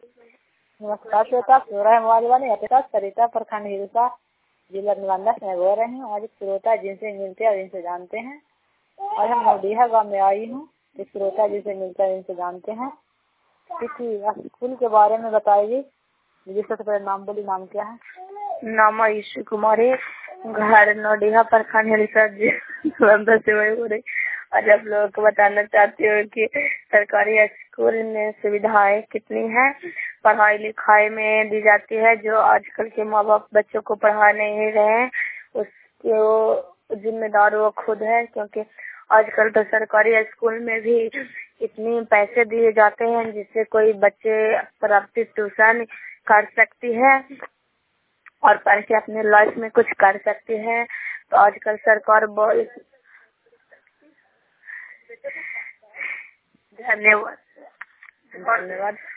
नमस्कार श्रोता, सोरा मोबाइल अतिका सरिता प्रखंड हिलसा जिला नालंदा से बोल रहे हैं। आज श्रोता जिनसे मिलते हैं इनसे जानते हैं। और हम नवडीहा गाँव में आई हूँ। श्रोता जिनसे मिलते हैं इनसे जानते हैं। किसी स्कूल के बारे में बताइए। मुझे सबसे पहले नाम बोली, नाम क्या है? नाम ईशु कुमारी, घर नवडीहा प्रखंड हिलसा नालंदा से वही हो रही। आज आप लोगों को बताना चाहती हूँ कि सरकारी स्कूल में सुविधाएं कितनी हैं, पढ़ाई लिखाई में दी जाती है। जो आजकल के माँ बाप बच्चों को पढ़ा नहीं रहे हैं, उसके जिम्मेदार वो खुद है। क्योंकि आजकल तो सरकारी स्कूल में भी इतने पैसे दिए जाते हैं जिससे कोई बच्चे प्राइवेट ट्यूशन कर सकती है और पढ़ के अपने लाइफ में कुछ कर सकती है। तो आजकल सरकार बहुत धन्यवाद।